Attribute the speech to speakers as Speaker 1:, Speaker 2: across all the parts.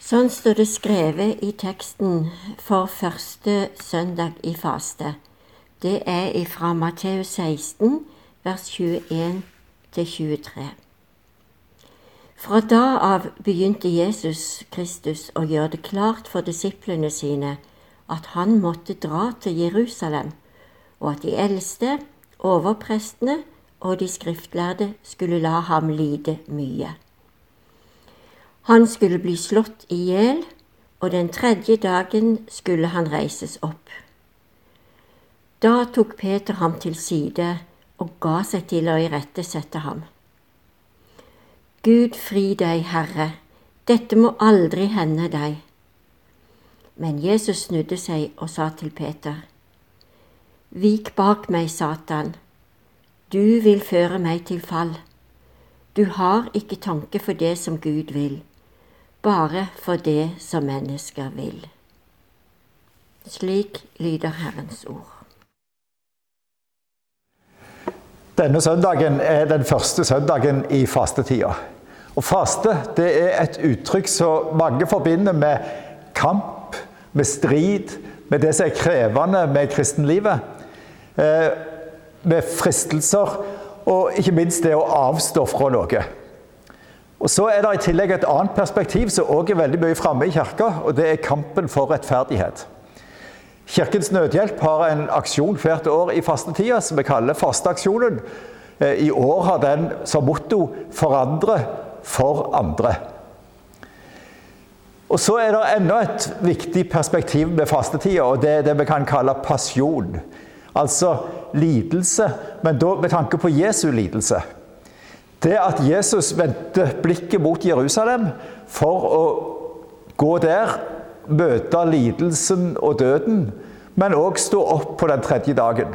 Speaker 1: Sånn står det skrevet i teksten for første søndag i faste. Det fra Matteus 16, vers 21-23. Fra da av begynte Jesus Kristus å gjøre det klart for disiplene sine at han måtte dra til Jerusalem, og at de eldste, overprestene og de skriftlærde skulle la ham lide mye. Han skulle bli slått ihjel, og den tredje dagen skulle han reises opp. Da tok Peter ham til side og ga seg til å irettesette ham. Gud fri deg, Herre, dette må aldri hende deg. Men Jesus snudde seg og sa til Peter, Vik bak meg, Satan, du vil føre meg til fall. Du har ikke tanke for det som Gud vil, bare for det som mennesker vil. Slik lyder Herrens ord.
Speaker 2: Denne søndagen den første søndagen i fastetida. Og faste, det et uttrykk som mange forbinder med kamp, med strid, med det som krevende med kristenlivet, med fristelser, og ikke minst det å avstå fra noe. Og så det i tillegg et annet perspektiv som også veldig mye fremme i kirka, og det kampen for rettferdighet. Kirkens Nødhjelp har en aksjon hvert år i fastetida som vi kaller fasteaksjonen. I år har den som motto «Forandre for andre». Og så det enda et viktig perspektiv med fastetida, og det det vi kan kalle pasjon. Altså lidelse, men da med tanke på Jesu lidelse. Det at Jesus vendte blikket mot Jerusalem for å gå der, møte lidelsen og døden, men også stå opp på den tredje dagen.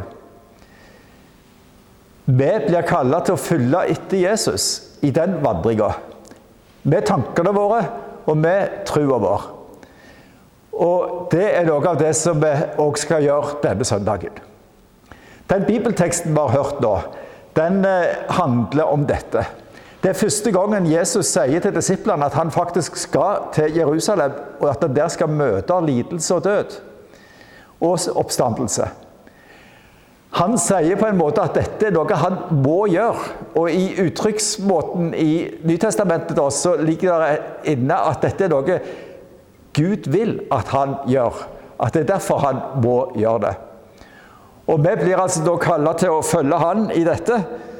Speaker 2: Vi blir kallet til å følge etter Jesus i den vandringen, med tankene våre og med troen vår. Og det noe av det som vi også skal gjøre denne søndagen. Den bibelteksten vi har hørt nå, den handler om dette. Det første gangen Jesus sier til disiplene at han faktisk skal til Jerusalem, og at han der skal møte lidelse og død, og oppstandelse. Han sier på en måte at dette noe han må gjøre, og i uttrykksmåten i Nytestamentet da, så ligger det inne at dette noe Gud vil at han gjør, at det derfor han må gjøre det. Og vi blir altså da kallet til å følge han i dette.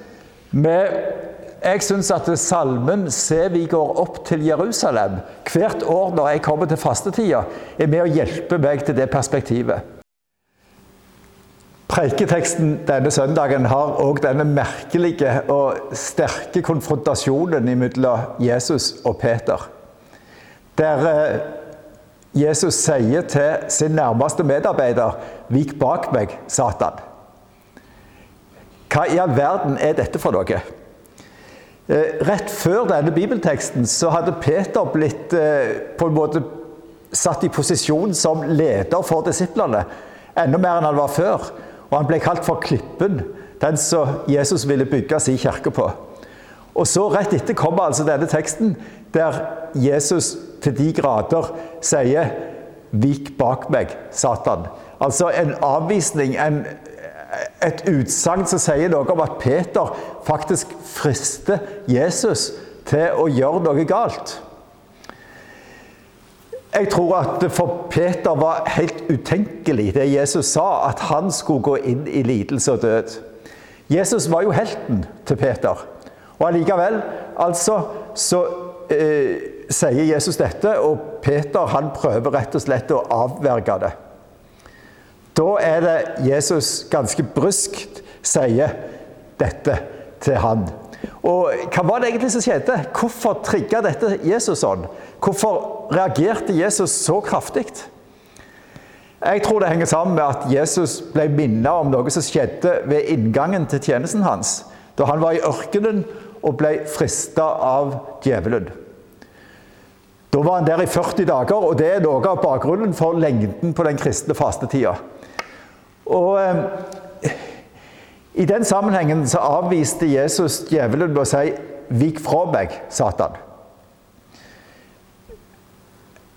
Speaker 2: Jeg synes at salmen «Se vi går opp til Jerusalem» hvert år når jeg kommer til fastetida, med å hjelpe meg til det perspektivet. Preiketeksten denne søndagen har også denne merkelige og sterke konfrontasjonen mellom Jesus og Peter. Der Jesus sier til sin nærmeste medarbeider, «Vik bak meg, Satan». Hva i all verden dette for noe? Rett før denne bibelteksten så hadde Peter blitt på en måte satt i posisjon som leder for disiplene, enda mer enn han var før, og han ble kalt for klippen, den som Jesus ville bygge sin kirke på. Og så rett etter kommer altså denne teksten, der Jesus til de grader sier, «Vik bak meg, Satan». Altså en avvisning, et utsagn som sier noe om at Peter faktisk frister Jesus til å gjøre noe galt. Jeg tror at for Peter var helt utenkelig det Jesus sa, at han skulle gå inn i lidelse og død. Jesus var jo helten til Peter, og allikevel, altså, så sier Jesus dette, og Peter han prøver rett og slett å avverge det. Da det Jesus ganske bryskt sier dette til han. Og hva var det egentlig som skjedde? Hvorfor trigget dette Jesus sånn? Hvorfor reagerte Jesus så kraftig? Jeg tror det henger sammen med at Jesus ble minnet om noe som skjedde ved inngangen til tjenesten hans, da han var i ørkenen og ble fristet av djevelen. Da var han der i 40 dager, og det noe av bakgrunnen for lengden på den kristne fastetida. Og i den sammenhengen så avviste Jesus djevelen med å si, «Vik fra meg, Satan».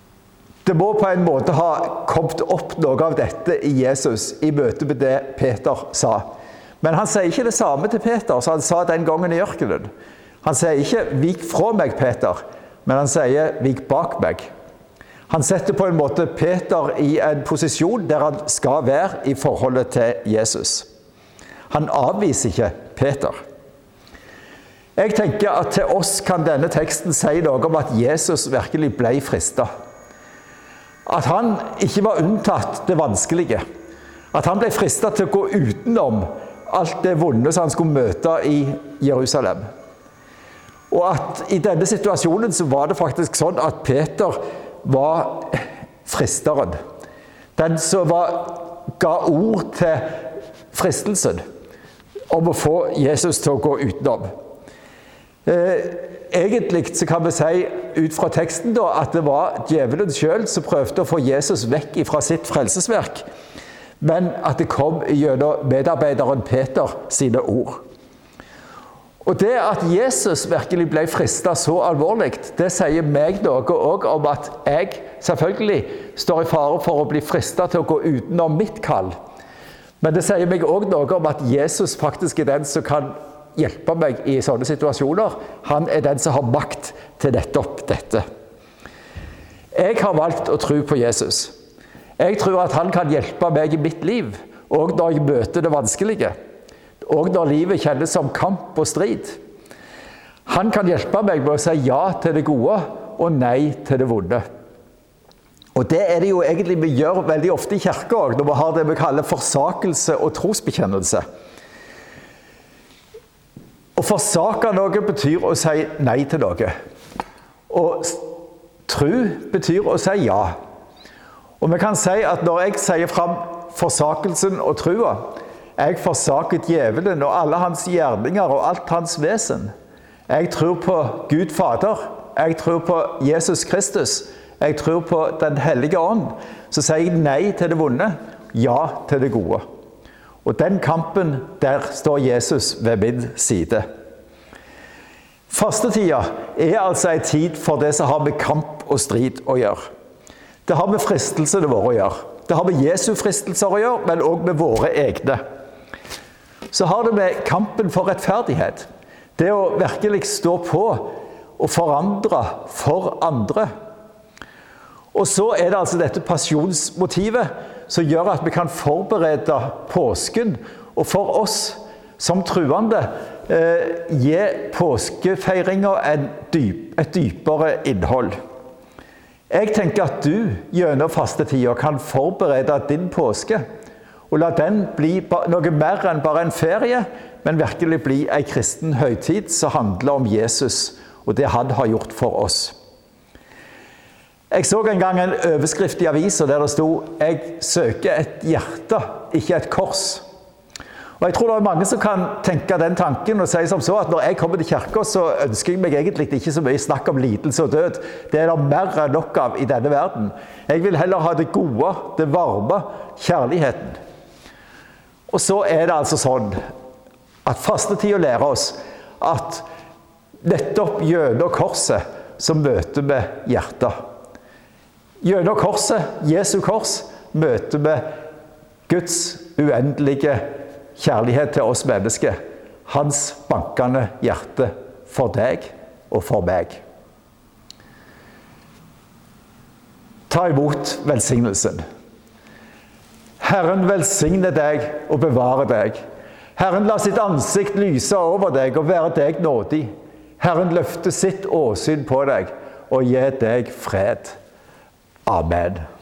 Speaker 2: Det må på en måte ha kommet opp noe av dette i Jesus i møte med det Peter sa. Men han sier ikke det samme til Peter, som han sa den gangen i ørkenen. Han sier ikke, vik fra meg, Peter, men han sier, vik bak meg. Han setter på en måte Peter i en posisjon der han skal være i forholdet til Jesus. Han avviser ikke Peter. Jeg tenker at til oss kan denne teksten si noe om at Jesus virkelig ble fristet. At han ikke var unntatt det vanskelige. At han ble fristet til å gå utenom alt det vonde som han skulle møte i Jerusalem. Og at i denne situasjonen så var det faktisk sånn at Peter var fristeren. Den som ga ord til fristelsen om å få Jesus til å gå utenom. Egentlig så kan vi si ut fra teksten da, at det var djevelen selv som prøvde å få Jesus vekk fra sitt frelsesverk, men at det kom gjennom medarbeideren Peter sine ord. Og det at Jesus virkelig ble fristet så alvorlig, det sier meg noe også om at jeg selvfølgelig står i fare for å bli fristet til å gå utenom mitt kall. Men det sier meg også noe om at Jesus faktisk er den som kan hjelpe meg i sånne situasjoner. Han er den som har makt til nettopp dette. Jeg har valgt å tro på Jesus. Jeg tror at han kan hjelpe meg i mitt liv, også når jeg møter det vanskelige. Og når livet kjennes som kamp og strid. Han kan hjelpe meg med å si ja til det gode og nei til det vonde. Og det er det jo egentlig vi gjør veldig ofte i kirken også, når vi har det vi kaller forsakelse og trosbekjennelse. Å forsake noe betyr å si nei til noe. Og tro betyr å si ja. Og vi kan si at når jeg sier fram forsakelsen og troa, jeg forsaket djevelen og alle hans gjerninger og alt hans vesen. Jeg tror på Gud Fader. Jeg tror på Jesus Kristus. Jeg tror på den hellige ånd. Så sier jeg nei til det vonde, ja til det gode. Og den kampen, der står Jesus ved min side. Fastetida er altså en tid for det som har med kamp og strid å gjøre. Det har med fristelsene våre å gjøre. Det har med Jesu fristelser å gjøre, men også med våre egne. Så har det med kampen for rettferdighet. Det å virkelig stå på og forandre for andre. Og så er det altså dette pasjonsmotivet som gjør at vi kan forberede påsken, og for oss som truende gi påskefeiringen et dypere innhold. Jeg tenker at du gjennom fastetida kan forberede din påske, og la den bli noe mer enn bare en ferie, men virkelig bli en kristen høytid som handler om Jesus og det han har gjort for oss. Jeg så en gang en overskrift i avisen der det stod «Jeg søker et hjerte, ikke et kors». Og jeg tror det er mange som kan tenke den tanken og si som så at når jeg kommer til kirken, så ønsker jeg meg egentlig ikke så mye snakk om lidelse og død. Det er det mer enn nok av i denne verden. Jeg vil heller ha det gode, det varme, kjærligheten. Og så er det altså sånn at fastetida lærer oss at nettopp gjennom korset så møter vi hjertet. Gjennom korset, Jesu kors, møter vi Guds uendelige kjærlighet til oss mennesker. Hans bankende hjerte for deg og for meg. Ta imot velsignelsen. Herren velsigne deg og bevare deg. Herren la sitt ansikt lyse over deg og være deg nådig. Herren løfte sitt åsyn på deg og gi deg fred. Amen.